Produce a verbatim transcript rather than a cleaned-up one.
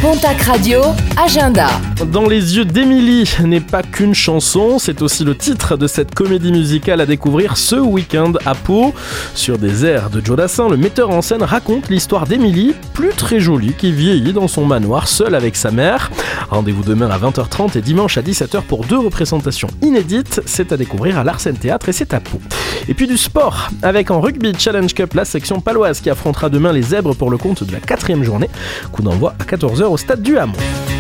Pontac Radio, agenda. Dans les yeux d'Émilie n'est pas qu'une chanson, c'est aussi le titre de cette comédie musicale à découvrir ce week-end à Pau. Sur des airs de Joe Dassin, le metteur en scène raconte l'histoire d'Émilie, plus très jolie, qui vieillit dans son manoir seule avec sa mère. Rendez-vous demain à vingt heures trente et dimanche à dix-sept heures pour deux représentations inédites. C'est à découvrir à l'Arsène Théâtre et c'est à Pau. Et puis du sport, avec en rugby Challenge Cup, la section paloise qui affrontera demain les Zèbres pour le compte de la quatrième journée. Coup d'envoi à quatorze heures au stade du Hamon.